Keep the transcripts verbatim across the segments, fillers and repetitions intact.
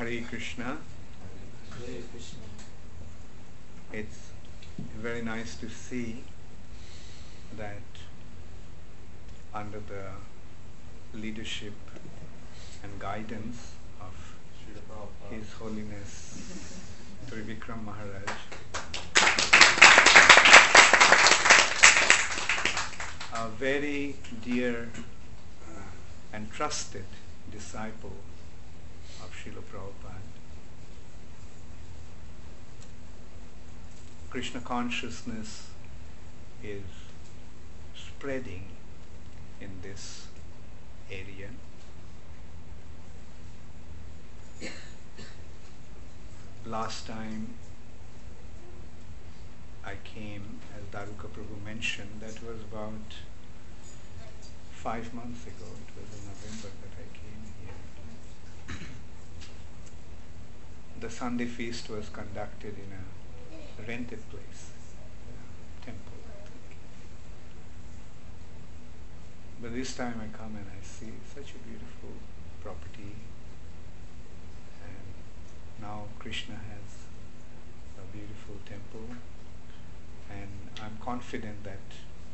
Hare Krishna. Hare Krishna. It's very nice to see that under the leadership and guidance of His Holiness Trivikram Maharaj, a very dear and trusted disciple of Srila Prabhupada, Krishna consciousness is spreading in this area. Last time I came, as Daruka Prabhu mentioned, that was about five months ago. It was in November that I came here. The Sunday feast was conducted in a rented place, a temple, I think. But this time I come and I see such a beautiful property, and now Krishna has a beautiful temple, and I'm confident that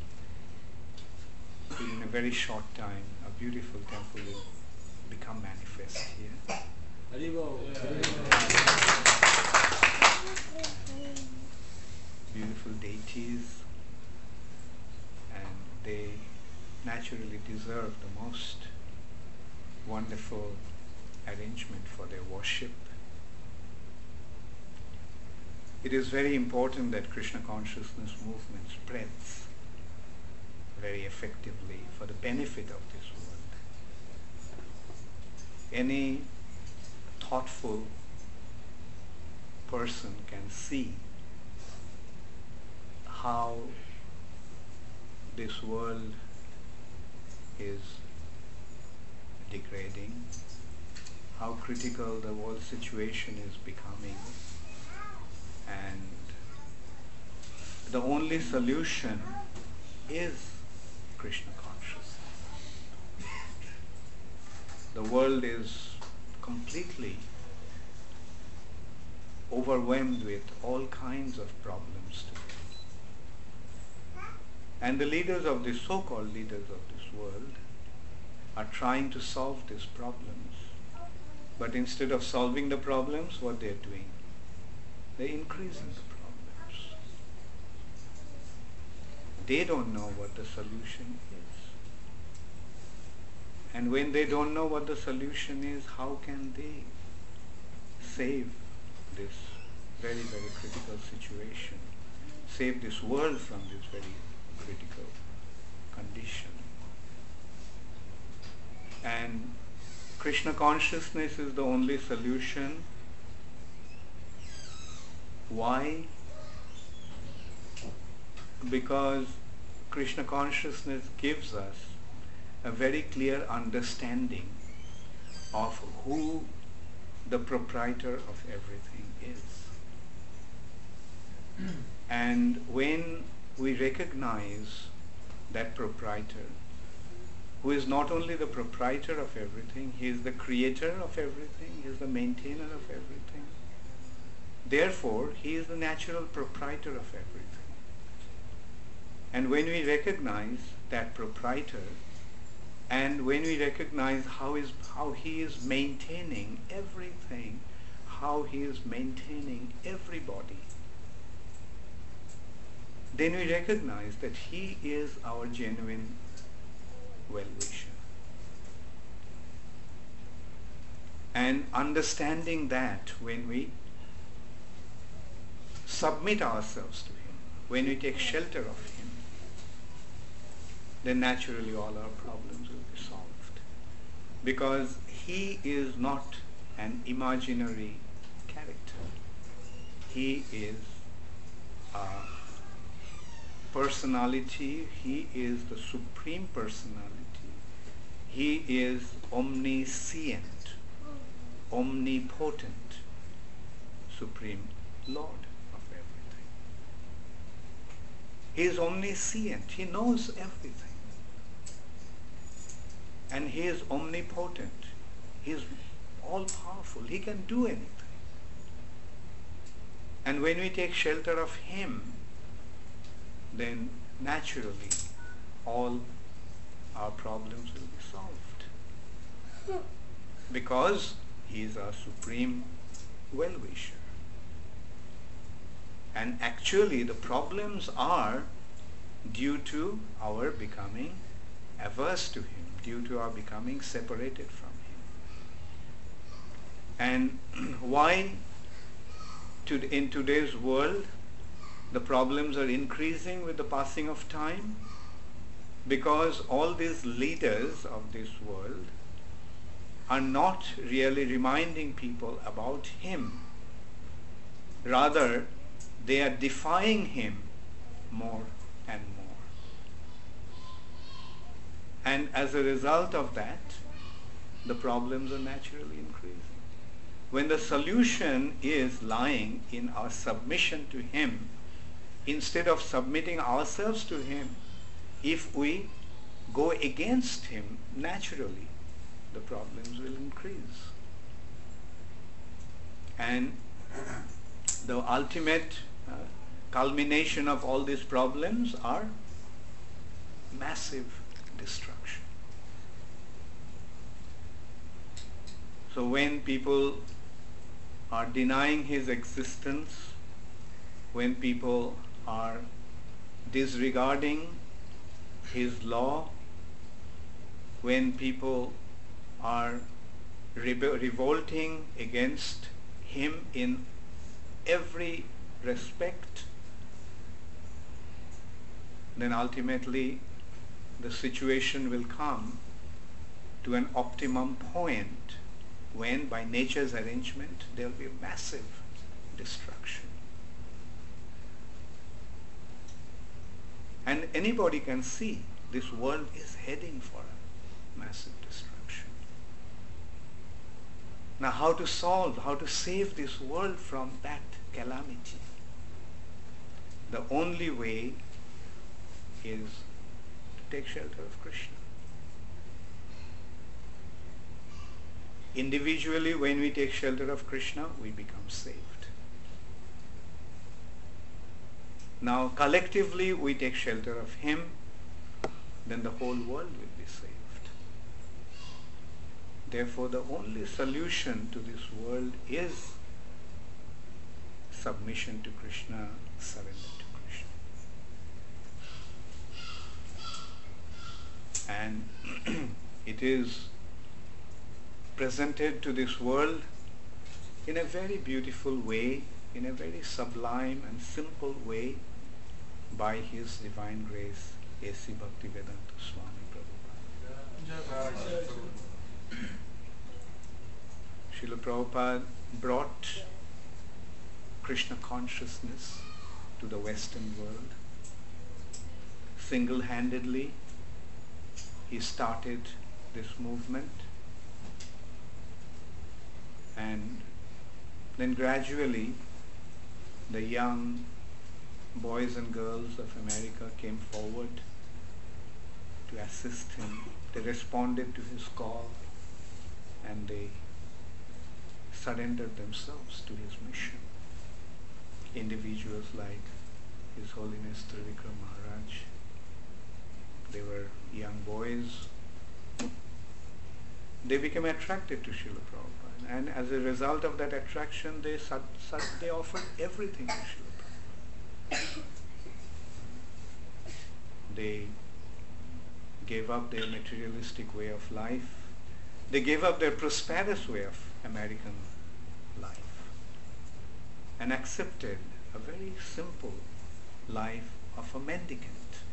in a very short time a beautiful temple will become manifest here. Haribol. Beautiful deities, and they naturally deserve the most wonderful arrangement for their worship. It is very important that Krishna consciousness movement spreads very effectively for the benefit of this world. Any thoughtful person can see how this world is degrading, how critical the world situation is becoming, and the only solution is Krishna consciousness. The world is completely overwhelmed with all kinds of problems today. And the leaders of this, so-called leaders of this world, are trying to solve these problems. But instead of solving the problems, what they're doing? They're increasing the problems. They don't know what the solution is. And when they don't know what the solution is, how can they save this very, very critical situation, save this world from this very critical condition? And Krishna consciousness is the only solution. Why? Because Krishna consciousness gives us a very clear understanding of who the proprietor of everything is. And when we recognize that proprietor, who is not only the proprietor of everything, he is the creator of everything, he is the maintainer of everything. Therefore, he is the natural proprietor of everything. And when we recognize that proprietor, and when we recognize how is how he is maintaining everything, how he is maintaining everybody, then we recognize that he is our genuine well-wisher. And understanding that, when we submit ourselves to him, when we take shelter of him, then naturally all our problems will be solved. Because he is not an imaginary character. He is a personality. He is the supreme personality. He is omniscient, omnipotent, supreme Lord of everything. He is omniscient. He knows everything. And he is omnipotent. He is all powerful. He can do anything. And when we take shelter of Him, then naturally all our problems will be solved. Because He is our supreme well-wisher. And actually the problems are due to our becoming averse to Him, due to our becoming separated from Him. And why to, in today's world the problems are increasing with the passing of time? Because all these leaders of this world are not really reminding people about Him. Rather, they are defying Him more and more. And as a result of that, the problems are naturally increasing. When the solution is lying in our submission to Him, instead of submitting ourselves to Him, if we go against Him, naturally the problems will increase. And the ultimate uh, culmination of all these problems are massive destruction. So when people are denying His existence, when people are disregarding His law, when people are rebe- revolting against Him in every respect, then ultimately the situation will come to an optimum point when, by nature's arrangement, there will be a massive destruction. And anybody can see this world is heading for a massive destruction. Now, how to solve, how to save this world from that calamity? The only way is to take shelter of Krishna. Individually, when we take shelter of Krishna, we become saved. Now, collectively, we take shelter of Him, then the whole world will be saved. Therefore, the only solution to this world is submission to Krishna, surrender to Krishna. And it is presented to this world in a very beautiful way, in a very sublime and simple way, by His Divine Grace, A C Bhaktivedanta Swami Prabhupada. Srila Prabhupada brought Krishna consciousness to the Western world. Single-handedly, he started this movement, and then gradually the young boys and girls of America came forward to assist him. They responded to his call and they surrendered themselves to his mission. Individuals like His Holiness Trivikram Maharaj, they were young boys. They became attracted to Srila Prabhupada, and as a result of that attraction, they, su- su- they offered everything to Srila Prabhupada. They gave up their materialistic way of life. They gave up their prosperous way of American life and accepted a very simple life of a mendicant.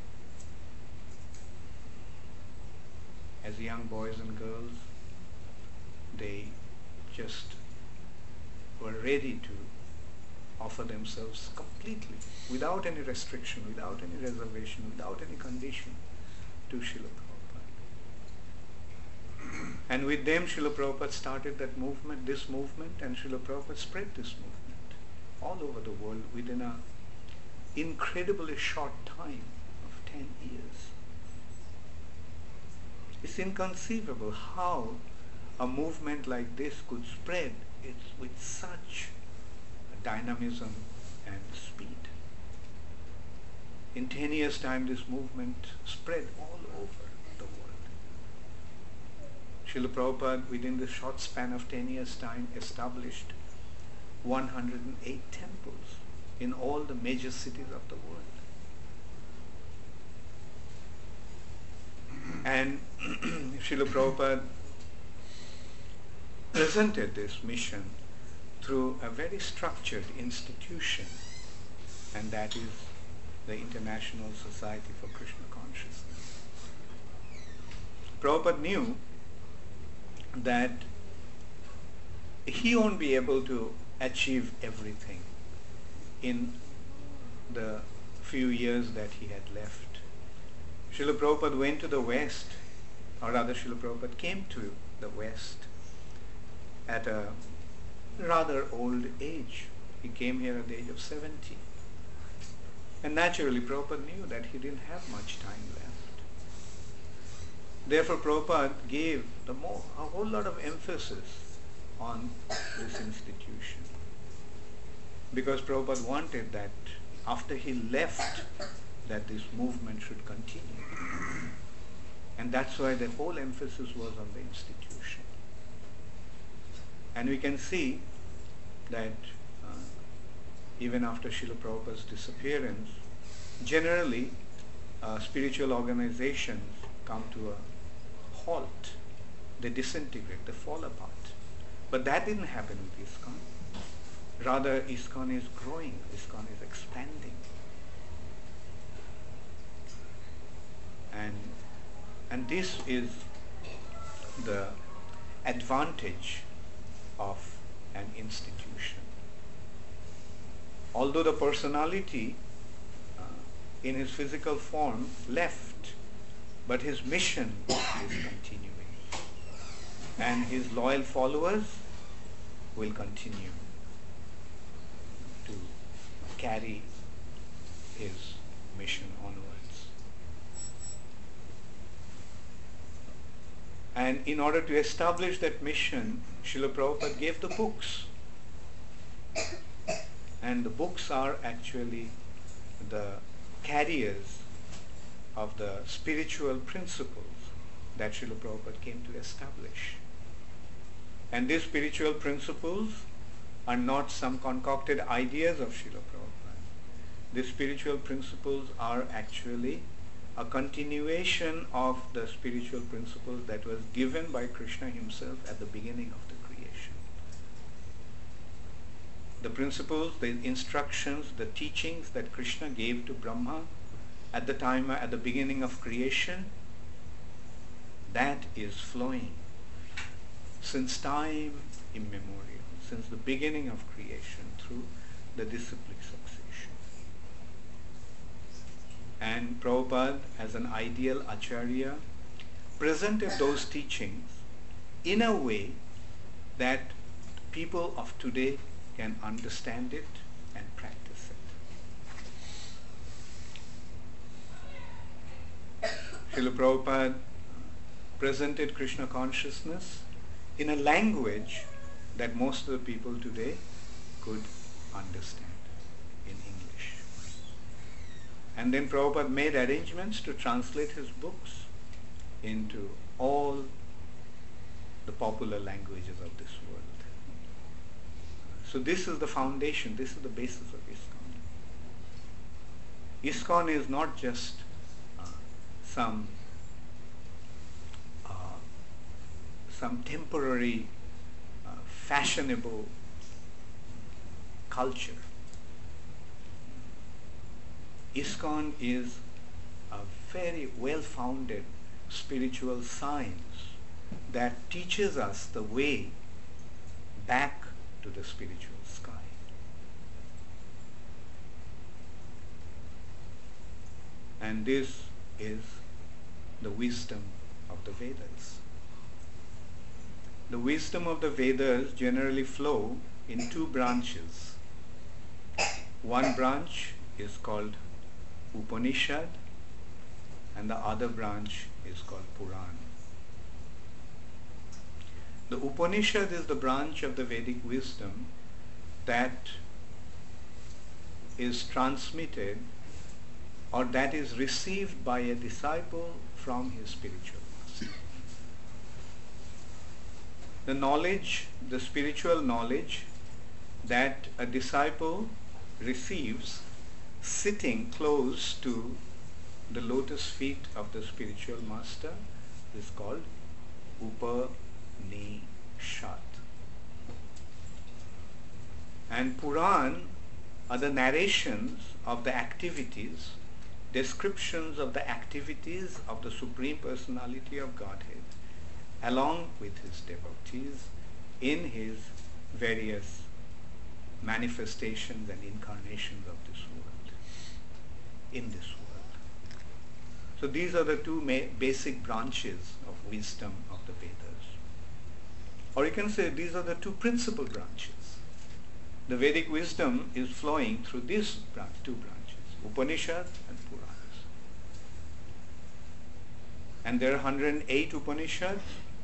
As young boys and girls, they just were ready to offer themselves completely, without any restriction, without any reservation, without any condition, to Srila Prabhupada. And with them, Srila Prabhupada started that movement, this movement, and Srila Prabhupada spread this movement all over the world within an incredibly short time of ten years. It's inconceivable how a movement like this could spread it with such dynamism and speed. In ten years' time, this movement spread all over the world. Srila Prabhupada, within the short span of ten years' time, established one hundred eight temples in all the major cities of the world. And Srila Prabhupada presented this mission through a very structured institution, and that is the International Society for Krishna Consciousness. Prabhupada knew that he won't be able to achieve everything in the few years that he had left. Srila Prabhupada went to the West, or rather Srila Prabhupada came to the West at a rather old age. He came here at the age of seventy. And naturally Prabhupada knew that he didn't have much time left. Therefore Prabhupada gave the more, a whole lot of emphasis on this institution. Because Prabhupada wanted that after he left, that this movement should continue. And that's why the whole emphasis was on the institution. And we can see that uh, even after Srila Prabhupada's disappearance, generally uh, spiritual organizations come to a halt. They disintegrate, they fall apart. But that didn't happen with ISKCON. Rather, ISKCON is growing, ISKCON is expanding. And, and this is the advantage of an institution. Although the personality uh, in his physical form left, but his mission is continuing. And his loyal followers will continue to carry his mission onwards. And in order to establish that mission, Srila Prabhupada gave the books. And the books are actually the carriers of the spiritual principles that Srila Prabhupada came to establish. And these spiritual principles are not some concocted ideas of Srila Prabhupada. These spiritual principles are actually a continuation of the spiritual principles that was given by Krishna himself at the beginning of the creation. The principles, the instructions, the teachings that Krishna gave to Brahma at the time, at the beginning of creation, that is flowing since time immemorial, since the beginning of creation through the disciplic succession. And Prabhupada, as an ideal acharya, presented those teachings in a way that people of today can understand it and practice it. Srila Prabhupada presented Krishna consciousness in a language that most of the people today could understand in English. And then Prabhupada made arrangements to translate his books into all the popular languages of this world. So this is the foundation, this is the basis of ISKCON. ISKCON is not just uh, some uh, some temporary uh, fashionable culture. ISKCON is a very well-founded spiritual science that teaches us the way back to the spiritual sky. And this is the wisdom of the Vedas. The wisdom of the Vedas generally flow in two branches. One branch is called Upanishad and the other branch is called Puran. The Upanishad is the branch of the Vedic wisdom that is transmitted or that is received by a disciple from his spiritual master. The knowledge, the spiritual knowledge that a disciple receives sitting close to the lotus feet of the spiritual master is called Upanishad. And Puran are the narrations of the activities, descriptions of the activities of the Supreme Personality of Godhead along with his devotees in his various manifestations and incarnations of this world, in this world. So these are the two ma- basic branches of wisdom of the Vedas. Or you can say these are the two principal branches. The Vedic wisdom is flowing through these branch, two branches, Upanishad and Puranas. And there are one hundred eight Upanishads,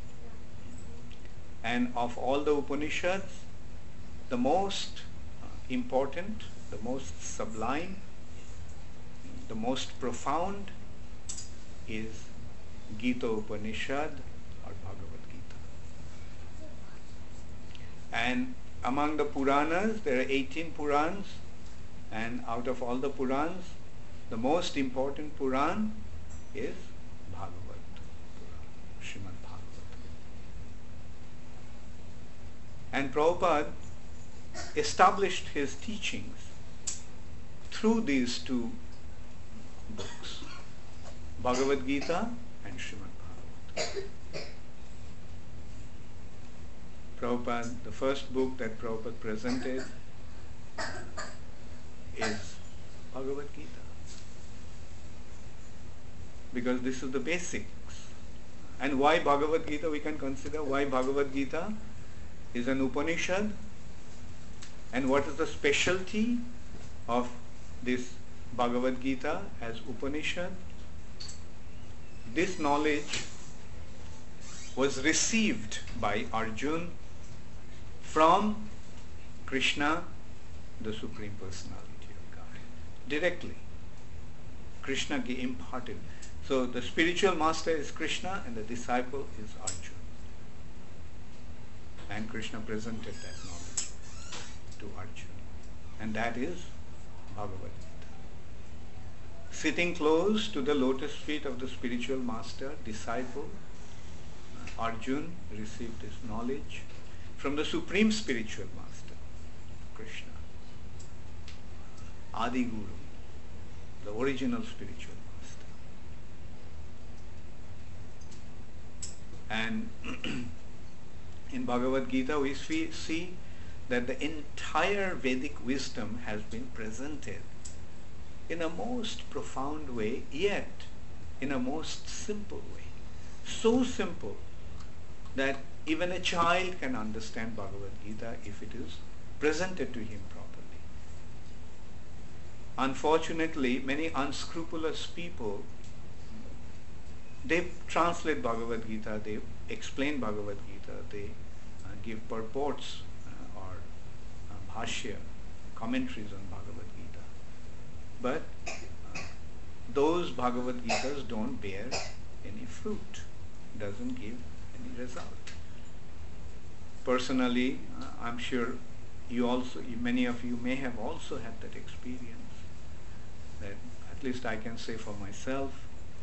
and of all the Upanishads, the most important, the most sublime, the most profound is Gita Upanishad or Bhagavad Gita. And among the Puranas, there are eighteen Purans, and out of all the Purans, the most important Puran is Bhagavad Puran, Srimad Bhagavatam. And Prabhupada established his teachings through these two books, Bhagavad Gita and Srimad Bhagavatam. Prabhupada, the first book that Prabhupada presented is Bhagavad Gita. Because this is the basics. And why Bhagavad Gita? We can consider why Bhagavad Gita is an Upanishad, and what is the specialty of this Bhagavad Gita as Upanishad? This knowledge was received by Arjuna from Krishna, the Supreme Personality of God, directly. Krishna imparted. So the spiritual master is Krishna and the disciple is Arjuna. And Krishna presented that knowledge to Arjuna. And that is Bhagavad Gita. Sitting close to the lotus feet of the spiritual master, disciple, Arjuna received his knowledge from the supreme spiritual master, Krishna, Adi Guru, the original spiritual master. And in Bhagavad Gita we see that the entire Vedic wisdom has been presented in a most profound way, yet in a most simple way. So simple that even a child can understand Bhagavad Gita if it is presented to him properly. Unfortunately, many unscrupulous people, they translate Bhagavad Gita, they explain Bhagavad Gita, they uh, give purports uh, or uh, bhashya, commentaries on Bhagavad Gita. But uh, those Bhagavad Gitas don't bear any fruit, doesn't give any result. Personally, uh, I'm sure you also, you, many of you may have also had that experience, that at least I can say for myself,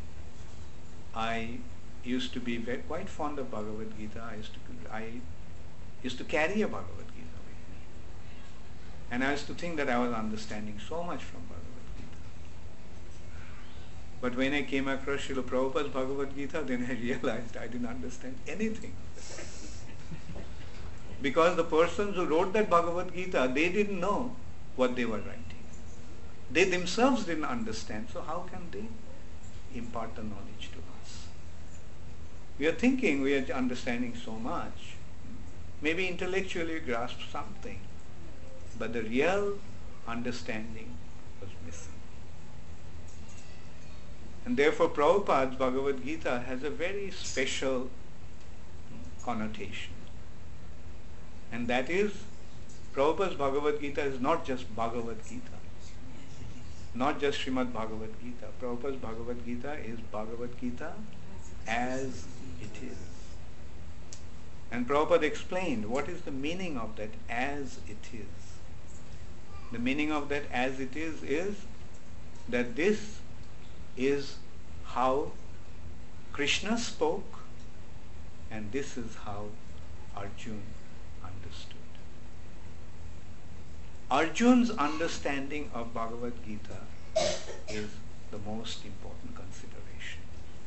I used to be very, quite fond of Bhagavad Gita. I used to I used to carry a Bhagavad Gita with me, and I used to think that I was understanding so much from Bhagavad Gita. But when I came across Srila Prabhupada's Bhagavad Gita, then I realized I didn't understand anything. Because the persons who wrote that Bhagavad Gita, they didn't know what they were writing. They themselves didn't understand, so how can they impart the knowledge to us? We are thinking we are understanding so much. Maybe intellectually we grasp something, but the real understanding was missing. And therefore Prabhupada's Bhagavad Gita has a very special connotation. And that is, Prabhupada's Bhagavad Gita is not just Bhagavad Gita, not just Srimad Bhagavad Gita. Prabhupada's Bhagavad Gita is Bhagavad Gita as it is. And Prabhupada explained what is the meaning of that as it is. The meaning of that as it is is that this is how Krishna spoke, and this is how Arjuna understood. Arjuna's understanding of Bhagavad Gita is the most important consideration.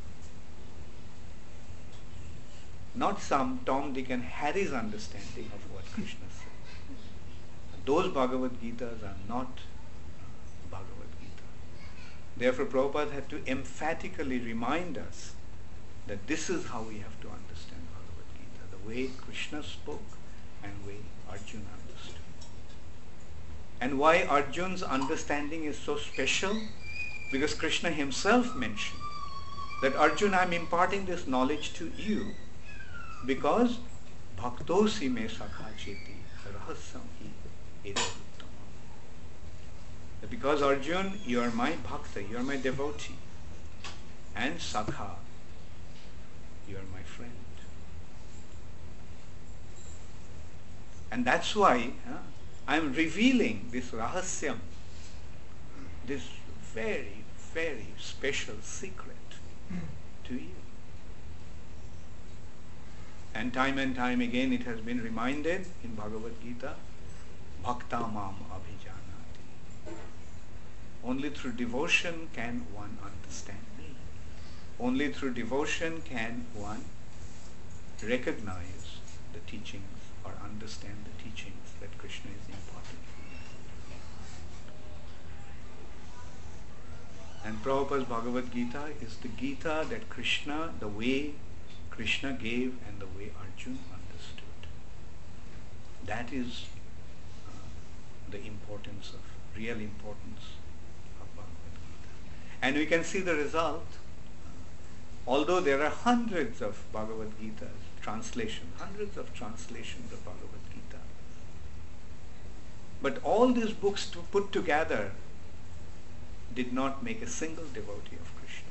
Not some Tom, Dick and Harry's understanding of what Krishna said. Those Bhagavad Gitas are not Bhagavad Gita. Therefore Prabhupada had to emphatically remind us that this is how we have to understand Bhagavad Gita, the way Krishna spoke and way Arjuna understood. And why Arjuna's understanding is so special? Because Krishna himself mentioned that Arjuna, I am imparting this knowledge to you because bhaktosi me sakha cheti rahasyam hi eduttamam. Because Arjuna, you are my bhakta, you are my devotee, and sakha, you are my friend. And that's why huh, I am revealing this rahasyam, this very, very special secret to you. And time and time again it has been reminded in Bhagavad Gita, Bhakta mam abhijanati. Only through devotion can one understand me. Only through devotion can one recognize the teachings or understand the teachings that Krishna is imparting. And Prabhupada's Bhagavad Gita is the Gita that Krishna, the way Krishna gave and the way Arjuna understood. That is uh, the importance of, real importance of Bhagavad Gita. And we can see the result. Although there are hundreds of Bhagavad Gitas, translations, hundreds of translations of Bhagavad Gita, but all these books to put together did not make a single devotee of Krishna.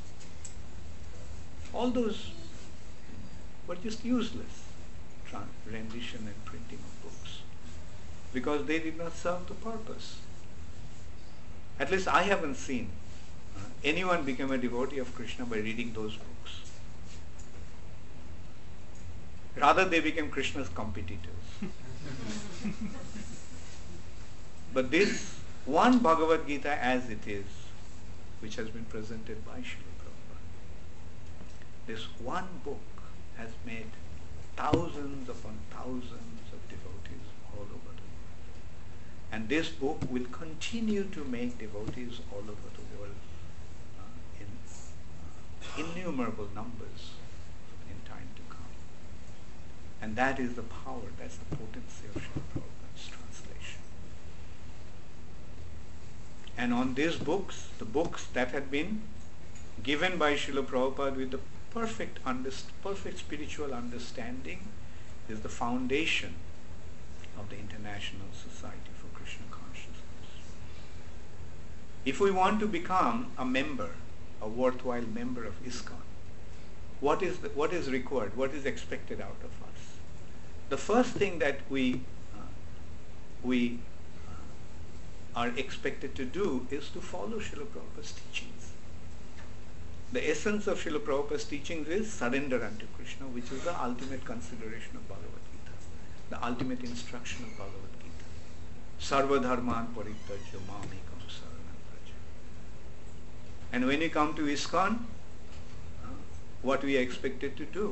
All those were just useless rendition and printing of books because they did not serve the purpose. At least I haven't seen uh, anyone become a devotee of Krishna by reading those books. Rather, they became Krishna's competitors. But this one Bhagavad Gita as it is, which has been presented by Srila Prabhupada, this one book has made thousands upon thousands of devotees all over the world. And this book will continue to make devotees all over the world uh, in uh, innumerable numbers in time to come. And that is the power, that's the potency of Srila Prabhupada's translation. And on these books, the books that had been given by Srila Prabhupada with the perfect, underst- perfect spiritual understanding is the foundation of the International Society for Krishna Consciousness. If we want to become a member, a worthwhile member of ISKCON, what is the, what is required? What is expected out of us? The first thing that we uh, we uh, are expected to do is to follow Srila Prabhupada's teachings. The essence of Srila Prabhupada's teachings is surrender unto Krishna, which is the ultimate consideration of Bhagavad Gita, the ultimate instruction of Bhagavad Gita. Sarva dharman parityajya mamekam saranam vraja. And when you come to ISKCON, uh, what we are expected to do?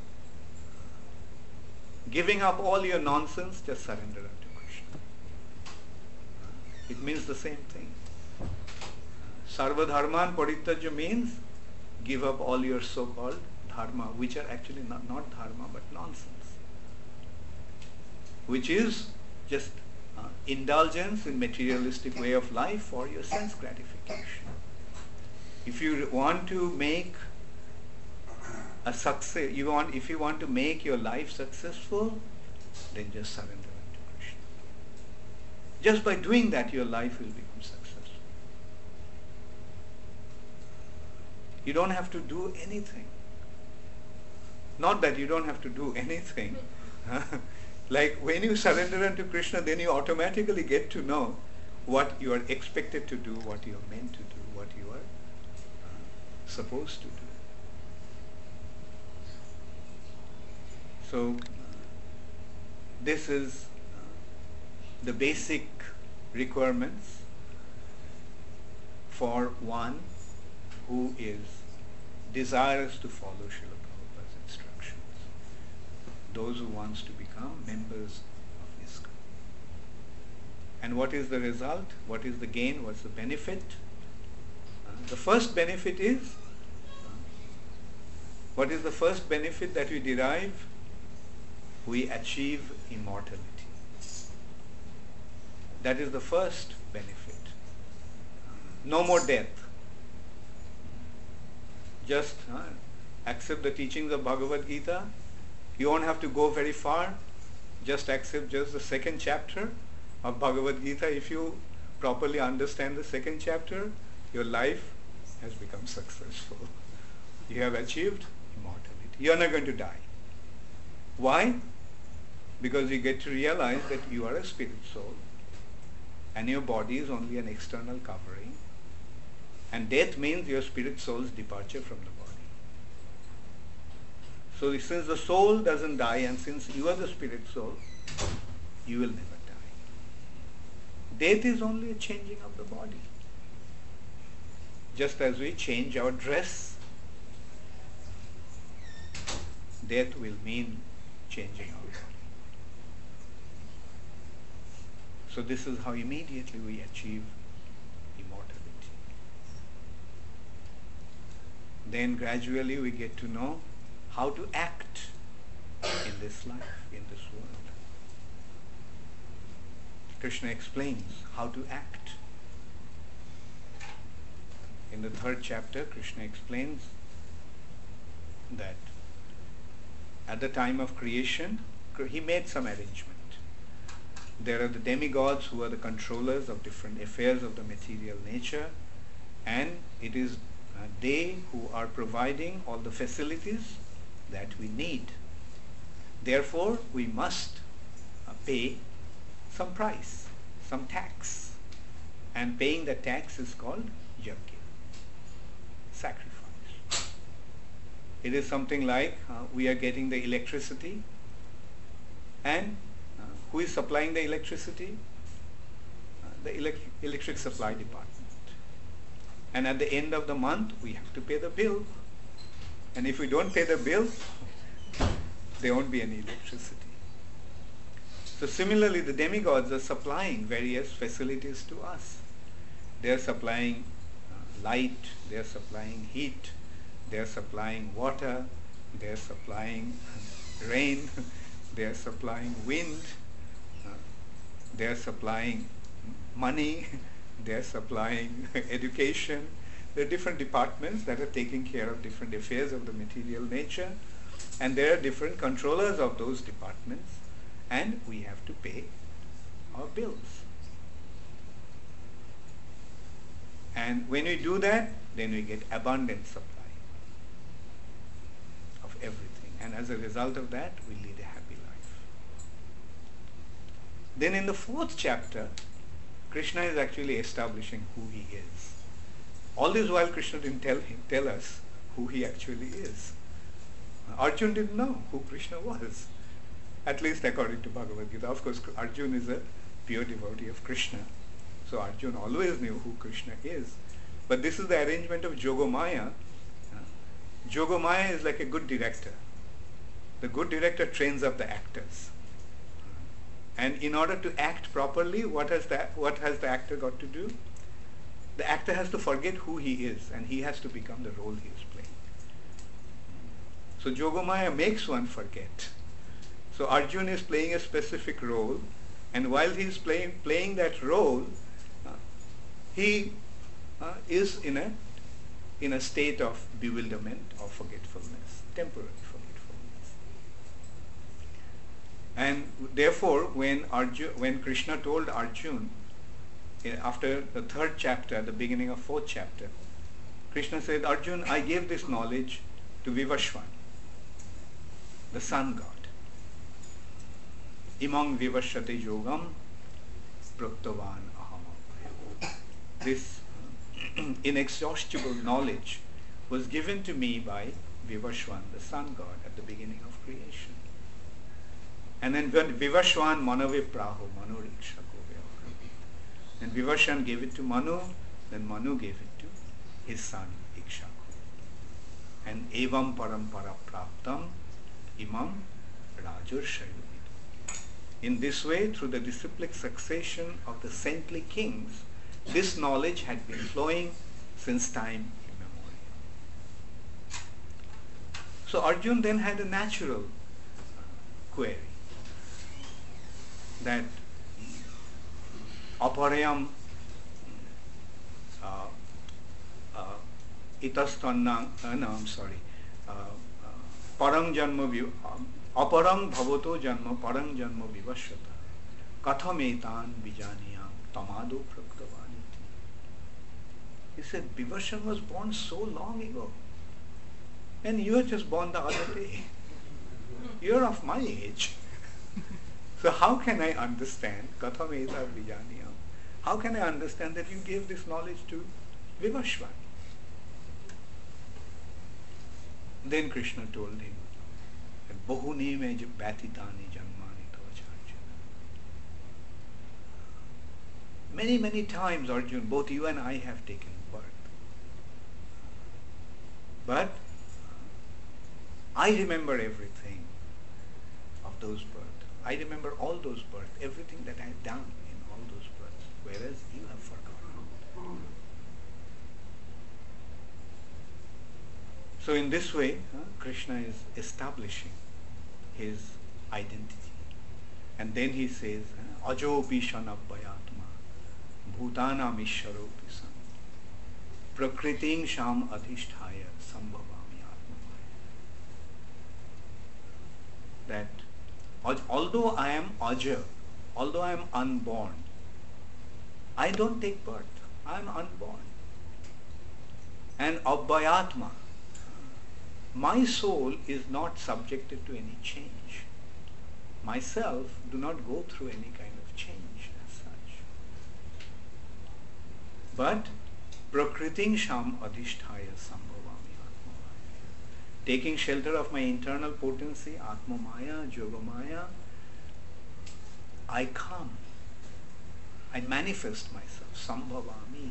Giving up all your nonsense, just surrender unto Krishna. Uh, it means the same thing. Sarva dharman parityajya means give up all your so-called dharma, which are actually not, not dharma but nonsense, which is just uh, indulgence in materialistic way of life for your sense gratification. If you want to make a success, you want, if you want to make your life successful, then just surrender unto Krishna. Just by doing that, your life will become successful. You don't have to do anything. Not that you don't have to do anything. Like when you surrender unto Krishna, then you automatically get to know what you are expected to do, what you are meant to do, what you are uh, supposed to do. So uh, this is uh, the basic requirements for one who is desirous to follow Srila Prabhupada's instructions. Those who wants to become members of ISKCON. And what is the result? What is the gain? What's the benefit? Uh, the first benefit is, uh, what is the first benefit that we derive? We achieve immortality. That is the first benefit. No more death. Just uh, accept the teachings of Bhagavad Gita. You won't have to go very far. Just accept just the second chapter of Bhagavad Gita. If you properly understand the second chapter, your life has become successful. You have achieved immortality. You are not going to die. Why? Because you get to realize that you are a spirit soul and your body is only an external covering, and death means your spirit soul's departure from the body. So since the soul doesn't die and since you are the spirit soul, you will never die. Death is only a changing of the body. Just as we change our dress, death will mean changing our body. So this is how immediately we achieve immortality. Then gradually we get to know how to act in this life, in this world. Krishna explains how to act. In the third chapter, Krishna explains that at the time of creation, he made some arrangement. There are the demigods who are the controllers of different affairs of the material nature, and it is uh, they who are providing all the facilities that we need. Therefore, we must uh, pay some price, some tax, and paying the tax is called yajna, sacrifice. It is something like uh, we are getting the electricity, and uh, who is supplying the electricity? Uh, the elect- electric supply department. And at the end of the month, we have to pay the bill. And if we don't pay the bill, there won't be any electricity. So similarly, the demigods are supplying various facilities to us. They are supplying uh, light, they are supplying heat, they are supplying water, they are supplying rain, they are supplying wind, uh, they are supplying money, they are supplying education. There are different departments that are taking care of different affairs of the material nature, and there are different controllers of those departments, and we have to pay our bills. And when we do that, then we get abundant supply of everything, and as a result of that, we lead a happy life. Then in the fourth chapter, Krishna is actually establishing who he is. All this while Krishna didn't tell him, tell us who he actually is. Arjuna didn't know who Krishna was, at least according to Bhagavad Gita. Of course, Arjuna is a pure devotee of Krishna, so Arjuna always knew who Krishna is. But this is the arrangement of Yogamaya. Yogamaya is like a good director. The good director trains up the actors. And in order to act properly, what has the, what has the actor got to do? The actor has to forget who he is, and he has to become the role he is playing. So Yogamaya makes one forget. So Arjuna is playing a specific role, and while he is playing, playing that role, uh, he uh, is in a, in a state of bewilderment or forgetfulness, temporary forgetfulness. And therefore, when Arjun, when Krishna told Arjun, eh, after the third chapter, the beginning of fourth chapter, Krishna said, Arjun, I gave this knowledge to Vivashwan, the sun god. Imam vivashyate yogam praktavan aham. This inexhaustible knowledge was given to me by Vivashwan, the sun god, at the beginning of creation. And then when Vivashwan manave praho, Manu rikshako vyavakati. And Vivashwan gave it to Manu, then Manu gave it to his son Ikshaku. And evam parampara praptam imam rajur shaivavidu. In this way, through the disciplic succession of the saintly kings, this knowledge had been flowing since time immemorial. So Arjun then had a natural query that aparayam uh, uh, itastanna, uh, no, I'm sorry, uh, uh, parang janma vi- uh, aparang bhavato janma parang janma vivashyata katham etan vijaniyam tamado praktavani. He said, Vivashan was born so long ago, and you were just born the other day. You're of my age. So how can I understand Katham Etat Vijaniyam? How can I understand that you gave this knowledge to Vivashwan? Then Krishna told him, Bahuni me batitani janmani tavacharjana. Many, many times, Arjun, both you and I have taken birth. But I remember everything of those births. I remember all those births, everything that I have done in all those births, whereas you have forgotten. So in this way, uh, Krishna is establishing his identity. And then he says, Ajopi shanabbayatma bhutanam ishwaropi san prakriting sham adhishthaya sambhavami atmamaya. That although I am Aja, although I am unborn, I don't take birth. I am unborn. And Abhayatma, my soul is not subjected to any change. Myself do not go through any kind of change as such. But Prakriting Sham Adhishthaya Sambhavami Atmamaya. Taking shelter of my internal potency, Atmamaya, Yogamaya, I come. I manifest myself, Sambhavami.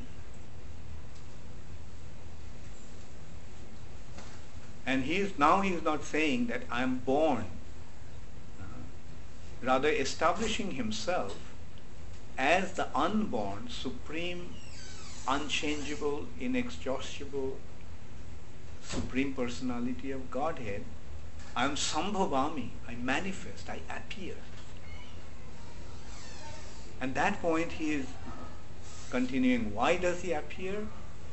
And he is now he is not saying that I am born, uh, rather establishing himself as the unborn, supreme, unchangeable, inexhaustible, supreme personality of Godhead. I am Sambhavami, I manifest, I appear. At that point he is continuing, why does he appear?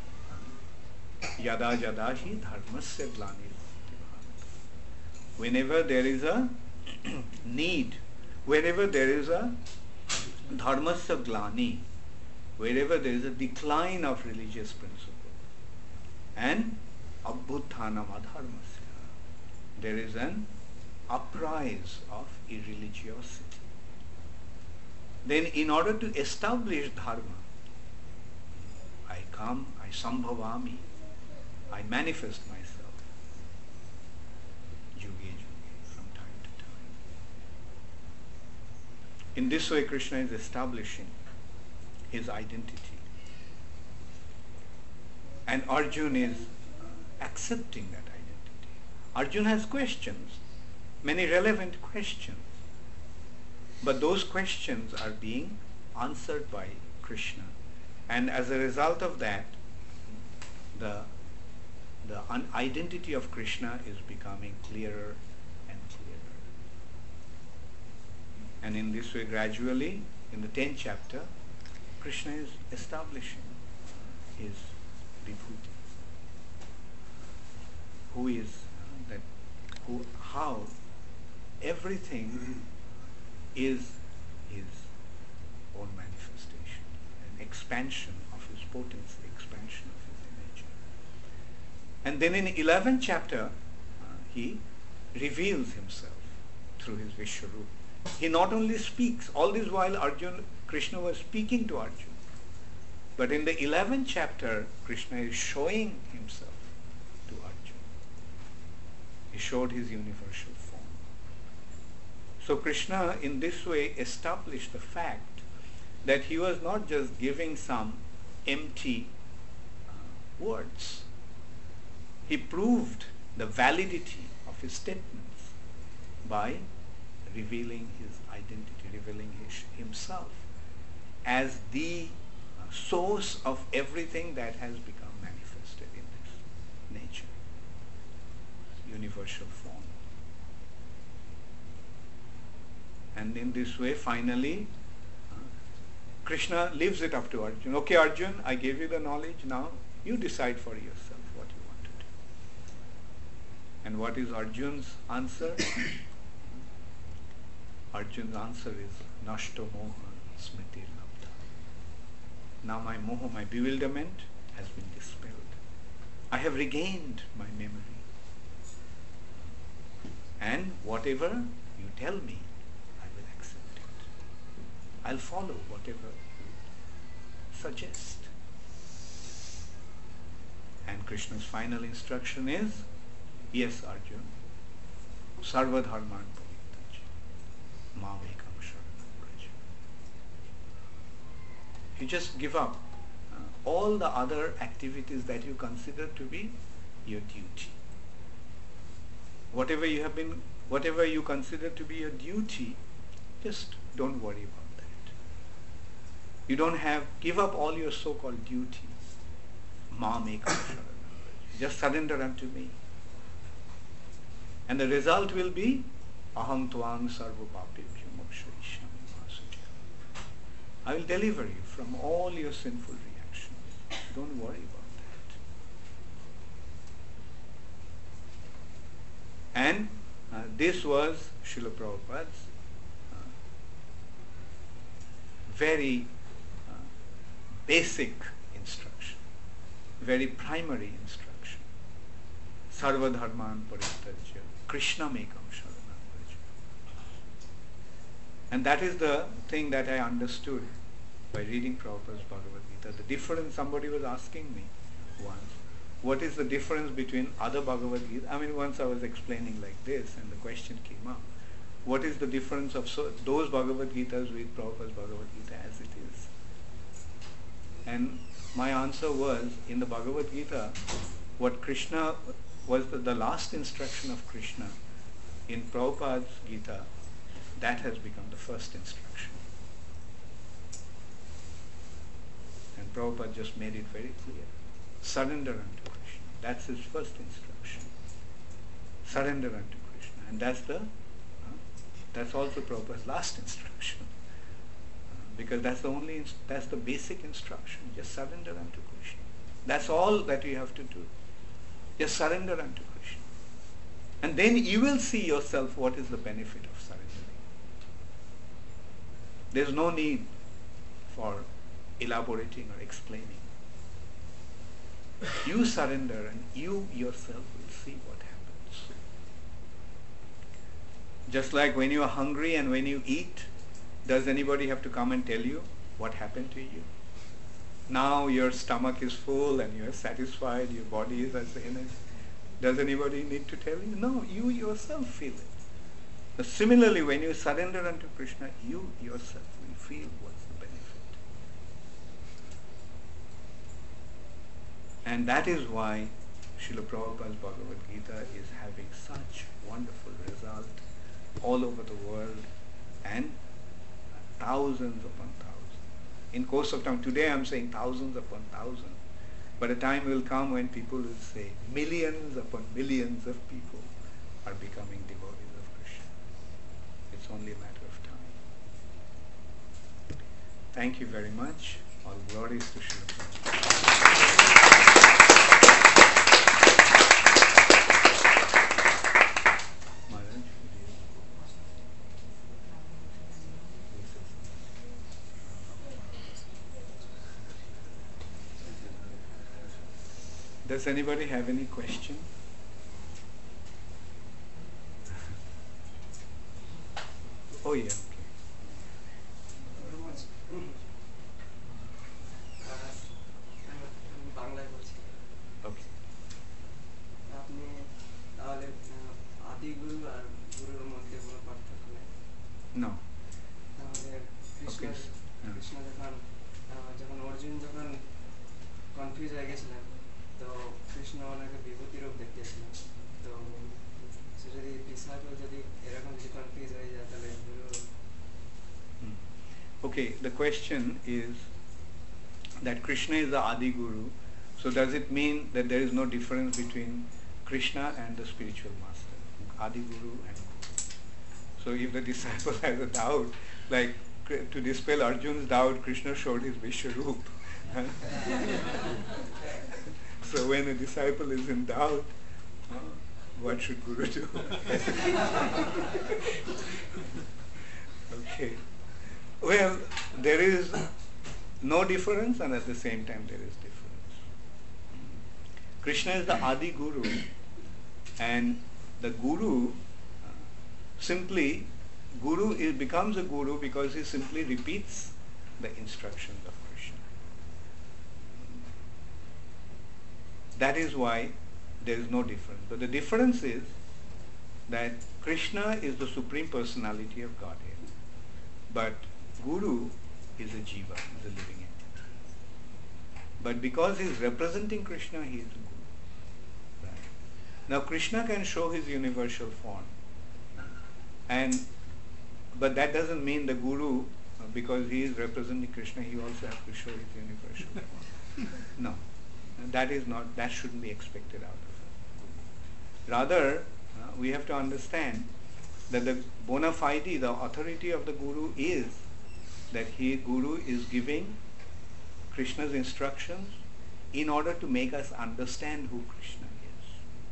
Yada yada hi dharmasya glani. Whenever there is a need, wherever there is a dharmasya glani, wherever there is a decline of religious principle, and abhuthanam adharmasya, there is an uprise of irreligiosity. Then in order to establish dharma, I come, I sambhavami, I manifest myself, yuge yuge, from time to time. In this way, Krishna is establishing his identity. And Arjuna is accepting that identity. Arjuna has questions, many relevant questions. But those questions are being answered by Krishna. And as a result of that, the the un- identity of Krishna is becoming clearer and clearer. And in this way, gradually, in the tenth chapter, Krishna is establishing his vibhuti. Who is uh, that? Who? How? Everything is his own manifestation, an expansion of his potency, expansion of his energy. And then in eleventh chapter, uh, he reveals himself through his Vishwarup. He not only speaks, all this while Arjuna, Krishna was speaking to Arjuna, but in the eleventh chapter, Krishna is showing himself to Arjuna. He showed his universal form. So Krishna in this way established the fact that he was not just giving some empty uh, words. He proved the validity of his statements by revealing his identity, revealing his, himself as the uh, source of everything that has become manifested in this nature, universal form. And in this way, finally, uh, Krishna leaves it up to Arjuna. Okay, Arjuna, I gave you the knowledge, now you decide for yourself what you want to do. And what is Arjuna's answer? Arjuna's answer is Nashto Moha Smriti Labdha. Now my moha, my bewilderment has been dispelled. I have regained my memory. And whatever you tell me, I will accept it. I'll follow whatever you suggest. And Krishna's final instruction is, yes, Arjuna, Sarva Dharman Parityajya, Mamekam Sharanam Vraja. You just give up uh, all the other activities that you consider to be your duty. Whatever you have been, whatever you consider to be your duty, just don't worry about that. You don't have, give up all your so-called duties. Mamekam Sharanam Vraja. Just surrender unto me. And the result will be Aham Tvang Sarva Papebhyo Mokshayishyami Vasudeva. I will deliver you from all your sinful reactions. Don't worry about that. And uh, this was Srila Prabhupada's uh, very uh, basic instruction, very primary instruction. Sarva Dharman Parityajya, Krishna Mekam Sharanam Vraja. And that is the thing that I understood by reading Prabhupada's Bhagavad Gita. The difference, somebody was asking me once, what is the difference between other Bhagavad Gita? I mean, once I was explaining like this and the question came up, what is the difference of so, those Bhagavad Gitas with Prabhupada's Bhagavad Gita as it is? And my answer was, in the Bhagavad Gita, what Krishna was the, the last instruction of Krishna in Prabhupada's Gita, that has become the first instruction. And Prabhupada just made it very clear. Surrender unto Krishna. That's his first instruction. Surrender unto Krishna. And that's the, uh, that's also Prabhupada's last instruction. Uh, because that's the only, inst- that's the basic instruction. Just surrender unto Krishna. That's all that you have to do. Just surrender unto Krishna. And then you will see yourself what is the benefit of surrendering. There's no need for elaborating or explaining. You surrender and you yourself will see what happens. Just like when you are hungry and when you eat, does anybody have to come and tell you what happened to you? Now your stomach is full and you are satisfied, your body is as energy. Does anybody need to tell you? No, you yourself feel it. But similarly, when you surrender unto Krishna, you yourself will feel what's the benefit. And that is why Srila Prabhupada's Bhagavad Gita is having such wonderful result all over the world and thousands upon thousands. In course of time, today I'm saying thousands upon thousands. But a time will come when people will say millions upon millions of people are becoming devotees of Krishna. It's only a matter of time. Thank you very much. All glories to Srila Prabhupada. Maharaj, would you- Does anybody have any question? Oh yeah, okay. আমি বাংলায় বলছি। Okay. আপনি তাহলে আহ, আদি গুরু আর গুরুর মধ্যে কোনো পার্থক্য নেই? No. তাহলে কৃষ্ণ Okay. হ্যাঁ। কৃষ্ণ যখন আহ, যখন অর্জুন যখন কনফিউজ হয়ে গেছিলেন, তো কৃষ্ণ ওনাকে বিভূতি রূপ দেখিয়েছিলেন। তো সে যদি ডিসাইপল যদি এরকম যদি কনফিউজ হয়ে যায় তাহলে গুরু Hmm. Okay, the question is that Krishna is the Adi Guru. So does it mean that there is no difference between Krishna and the spiritual master, Adi Guru and Guru? So if the disciple has a doubt, like Kr- to dispel Arjun's doubt, Krishna showed his Vishwaroop. So when a disciple is in doubt, uh, what should Guru do? Okay. Well, there is no difference, and at the same time there is difference. Krishna is the Adi Guru, and the Guru uh, simply, Guru is, becomes a Guru because he simply repeats the instructions of Krishna. That is why there is no difference. But the difference is that Krishna is the Supreme Personality of Godhead, but Guru is a jiva, is a living entity. But because he is representing Krishna, he is a Guru. Right? Now Krishna can show his universal form, and but that doesn't mean the Guru, uh, because he is representing Krishna, he also has to show his universal form. No, that is not. That shouldn't be expected out of it. Rather, uh, we have to understand that the bona fide, the authority of the Guru is that he, Guru, is giving Krishna's instructions in order to make us understand who Krishna is.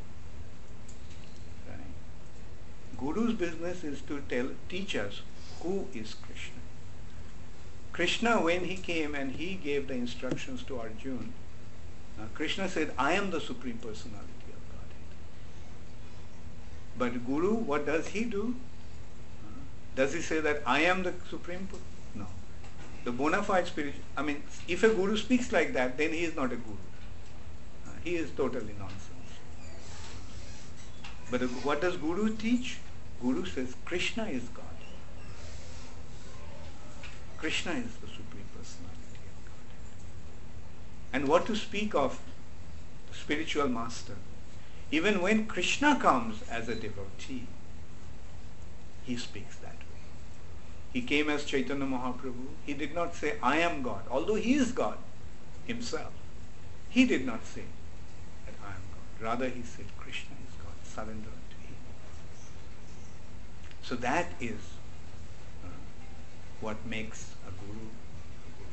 Right? Guru's business is to tell, teach us who is Krishna. Krishna, when he came and he gave the instructions to Arjuna, uh, Krishna said, I am the Supreme Personality of Godhead. But Guru, what does he do? Uh, does he say that I am the Supreme Personality? No. The bona fide spiritual, I mean, if a Guru speaks like that, then he is not a Guru. Uh, he is totally nonsense. But the, what does Guru teach? Guru says Krishna is God. Krishna is the Supreme Personality of Godhead. And what to speak of the spiritual master? Even when Krishna comes as a devotee, he speaks that way. He came as Chaitanya Mahaprabhu. He did not say, I am God, although he is God himself. He did not say that I am God. Rather he said, Krishna is God, surrender unto him. So that is uh, what makes a Guru a Guru.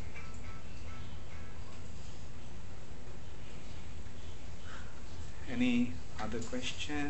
Any other question?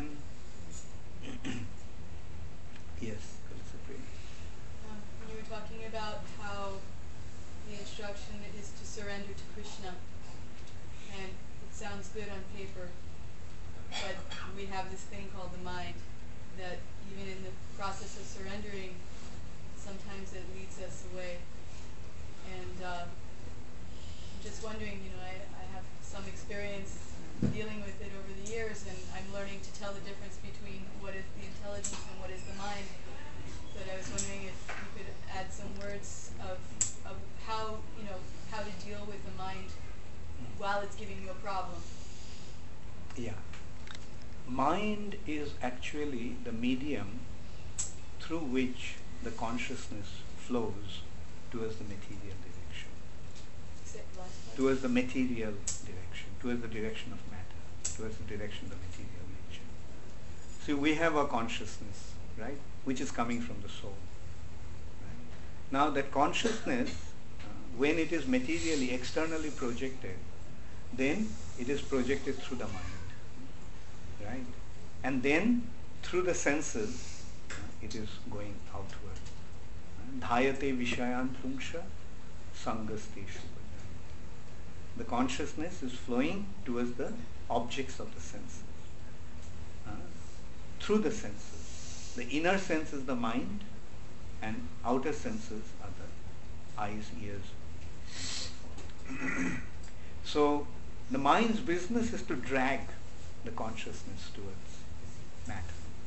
Yes, Supreme. Um, you were talking about how the instruction is to surrender to Krishna, and it sounds good on paper, but we have this thing called the mind that even in the process of surrendering, sometimes it leads us away. And uh, I'm just wondering, you know, I, I have some experience dealing with it over the years, and I'm learning to tell the difference between what is the intelligence and what is the mind. But I was wondering if you could add some words of, of how, you know, how to deal with the mind while it's giving you a problem. Yeah. Mind is actually the medium through which the consciousness flows towards the material direction. Except last part. Towards the material direction, towards the direction of matter, towards the direction of the material nature. See, we have a consciousness, right, which is coming from the soul. Right? Now that consciousness, uh, when it is materially, externally projected, then it is projected through the mind. Right? And then through the senses, uh, it is going outward. Dhayate vishayan pungsha sangaste shubhaya. The consciousness is flowing towards the objects of the senses. Uh, through the senses. The inner sense is the mind, and outer senses are the eyes, ears, and so forth. So the mind's business is to drag the consciousness towards matter.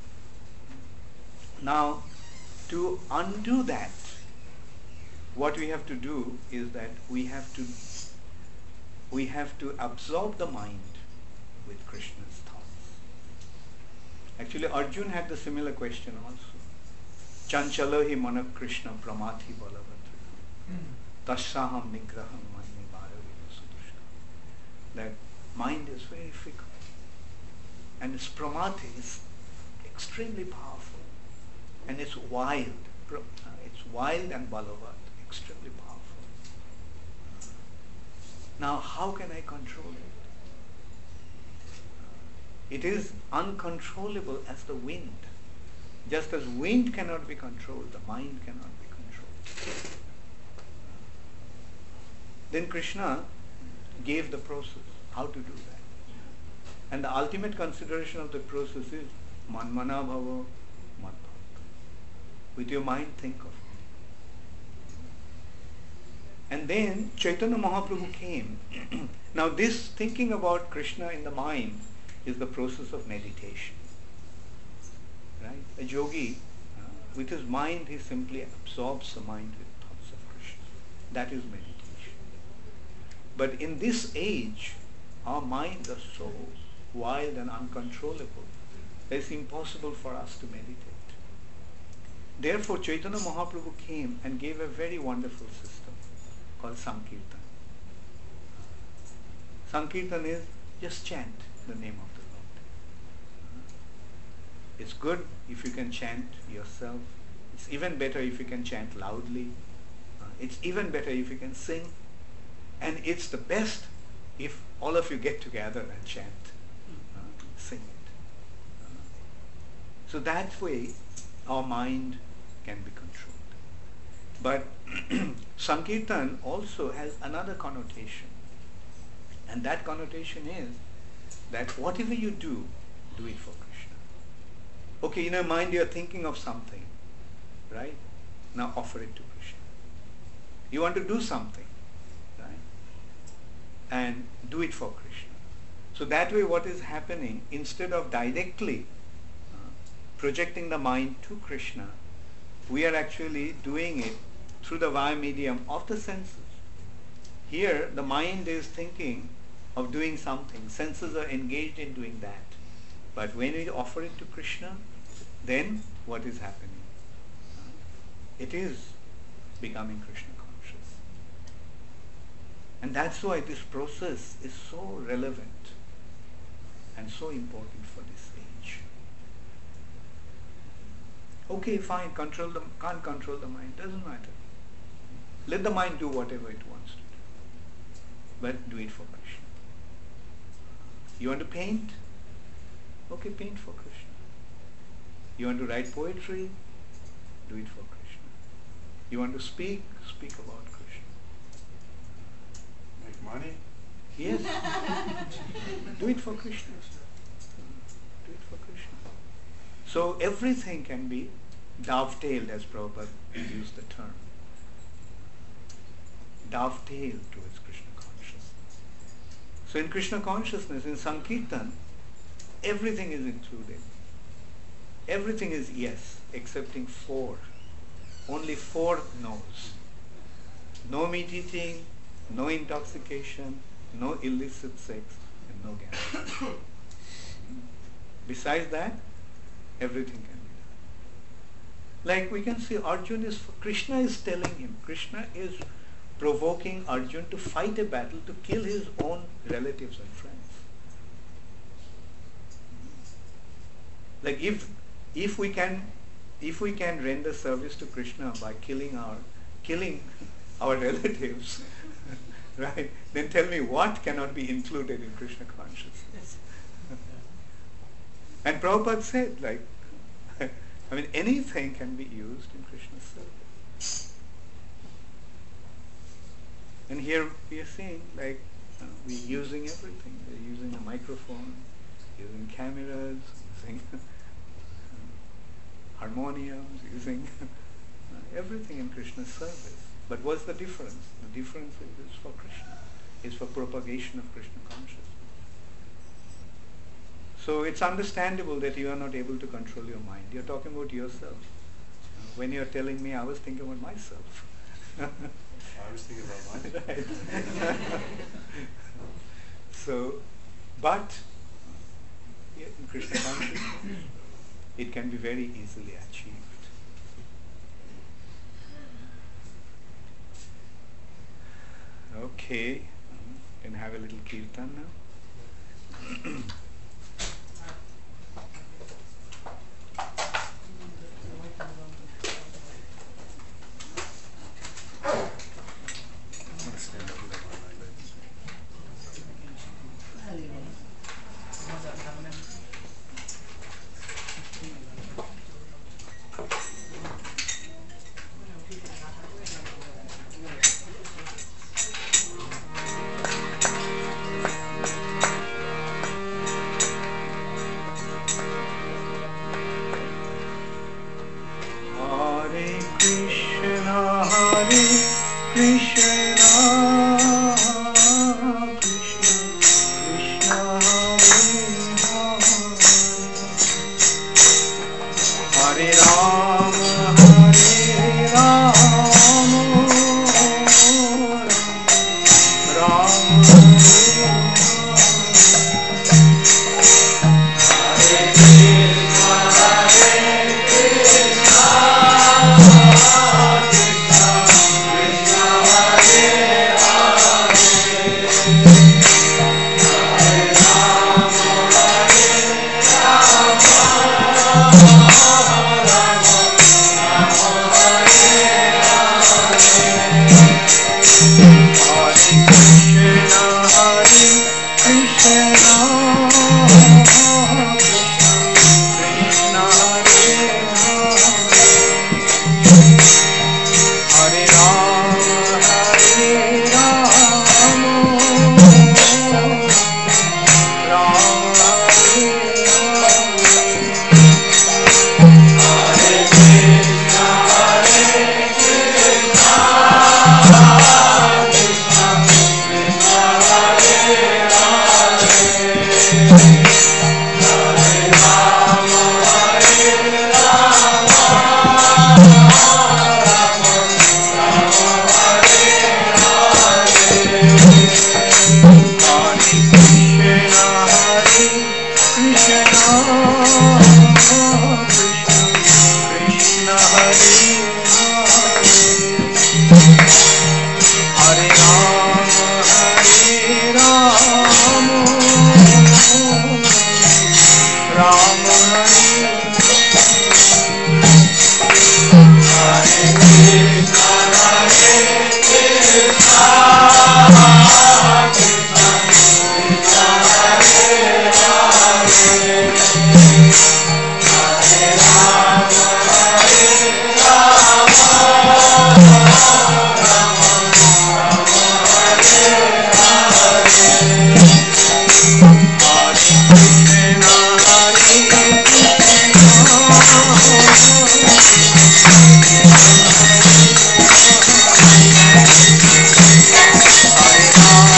Now, to undo that, what we have to do is that we have to we have to absorb the mind with Krishna's thoughts. Actually, Arjun had the similar question also. Chanchala hi mana Krishna pramati balavatra tassaham nigraham mani bharavina sudushka. That mind is very fickle, and its pramati is extremely powerful, and it's wild. It's wild and balavat, extremely powerful. Now, how can I control it? It is uncontrollable as the wind. Just as wind cannot be controlled, the mind cannot be controlled. Then Krishna gave the process, how to do that. And the ultimate consideration of the process is manmana bhava mad bhakta. With your mind, think of me. And then Chaitanya Mahaprabhu came. Now this thinking about Krishna in the mind is the process of meditation. Right? A yogi, uh, with his mind, he simply absorbs the mind with thoughts of Krishna. That is meditation. But in this age, our minds are so wild and uncontrollable that it's impossible for us to meditate. Therefore, Chaitanya Mahaprabhu came and gave a very wonderful system called Sankirtan. Sankirtan is just chant the name of the Lord. It's good if you can chant yourself. It's even better if you can chant loudly. Uh, it's even better if you can sing. And it's the best if all of you get together and chant, uh, sing it. Uh, so that way our mind can be controlled. But Sankirtan also has another connotation. And that connotation is that whatever you do, do it for Krishna. Okay, in your mind you are thinking of something, right? Now offer it to Krishna. You want to do something, right? And do it for Krishna. So that way what is happening, instead of directly uh, projecting the mind to Krishna, we are actually doing it through the via medium of the senses. Here the mind is thinking of doing something. Senses are engaged in doing that. But when we offer it to Krishna, then what is happening? It is becoming Krishna conscious. And that's why this process is so relevant and so important for this age. Okay, fine, control the, can't control the mind, doesn't matter. Let the mind do whatever it wants to do. But do it for Krishna. You want to paint? Okay, paint for Krishna. You want to write poetry? Do it for Krishna. You want to speak? Speak about Krishna. Make money? Yes. Do it for Krishna. Do it for Krishna. So everything can be dovetailed, as Prabhupada used the term. Dovetailed towards Krishna consciousness. So in Krishna consciousness, in Sankirtan, everything is included. Everything is yes, excepting four. Only four no's. No meat eating, no intoxication, no illicit sex, and no gambling. Besides that, everything can be done. Like we can see Arjuna is, Krishna is telling him, Krishna is provoking Arjuna to fight a battle to kill his own relatives and friends. Like if if we can if we can render service to Krishna by killing our killing our relatives, right? Then tell me what cannot be included in Krishna consciousness. And Prabhupada said, like, I mean, anything can be used in Krishna's service. And here we are seeing, like, Uh, we're using everything. We're using a microphone, using cameras, using harmoniums, using everything in Krishna's service. But what's the difference? The difference is it's for Krishna. It's for propagation of Krishna consciousness. So it's understandable that you are not able to control your mind. You're talking about yourself. Uh, when you're telling me, I was thinking about myself. I was thinking about myself. Right. So, but yeah, in Krishna consciousness, it can be very easily achieved. Okay, um, can have a little kirtan now. Hare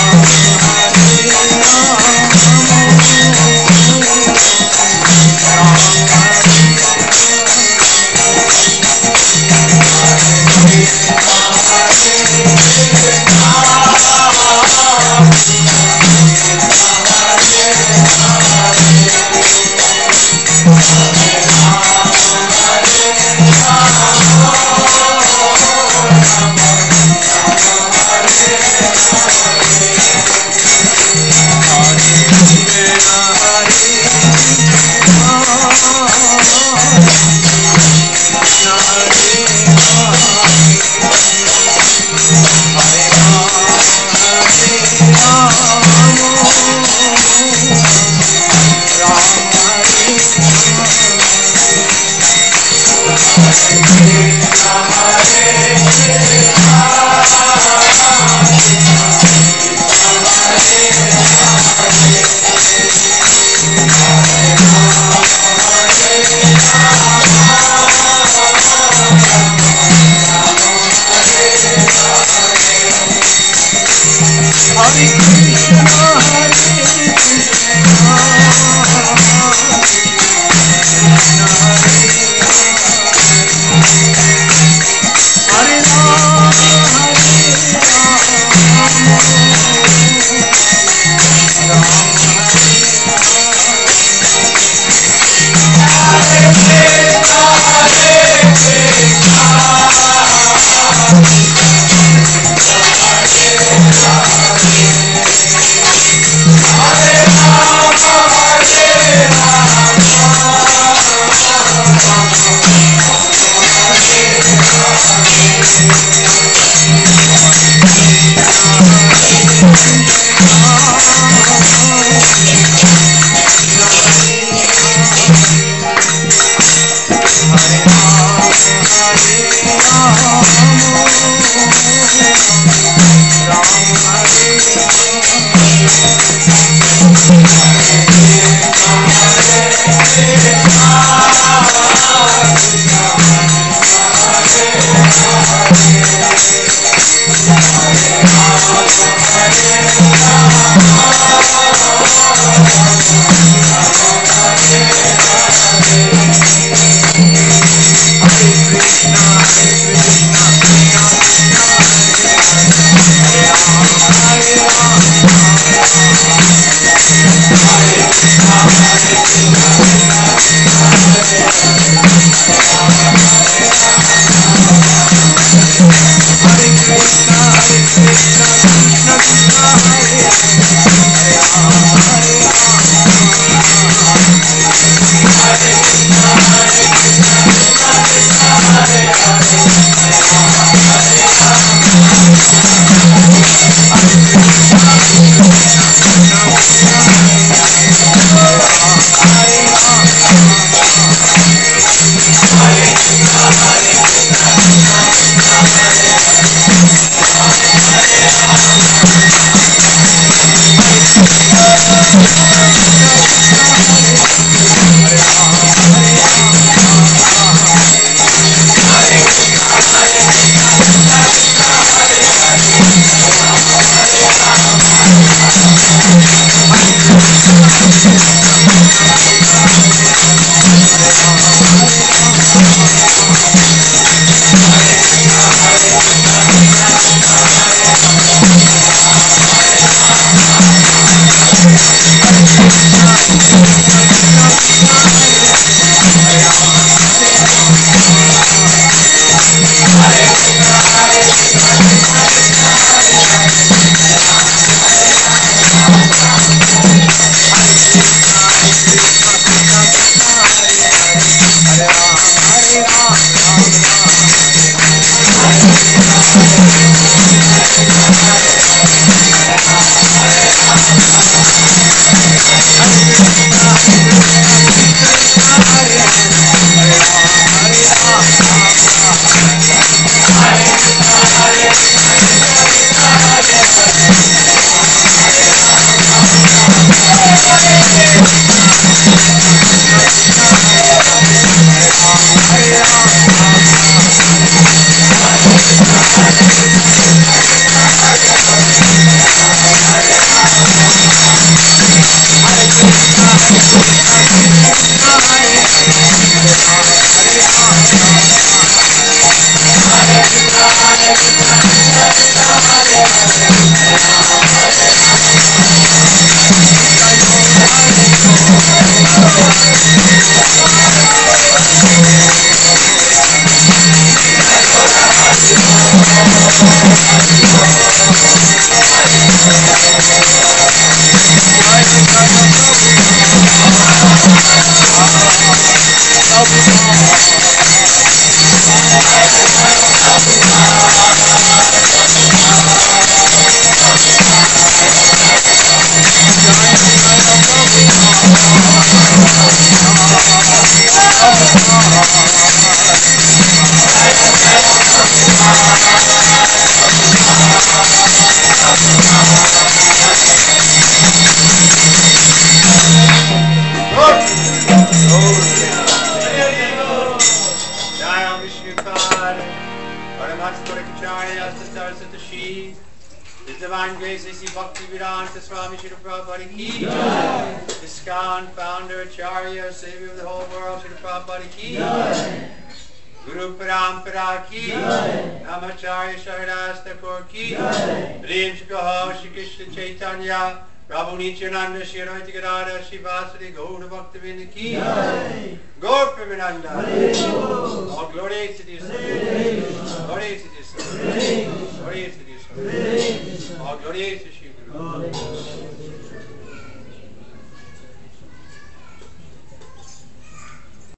Srivatsavaracharya Sasarasata Shri His Divine Grace A C Bhakti Vedanta Swami Srila Prabhupada Ki Jai. ISKCON Founder Acharya Savior of the whole world Srila Prabhupada Ki Jai. Guru Parampara Ki Jai. Namacharya Sharidas Thakur Ki Jai. Prem Shikaho Shri Krishna Chaitanya Prabhu Nityananda Shri Advaita Gadadhar Shri Vasudeva Gaura Bhaktavinda Ki Jai. Gaur Premananda. All glory to the Son. Glory to the Son. Glory to the Son. All glory to Shri Guru.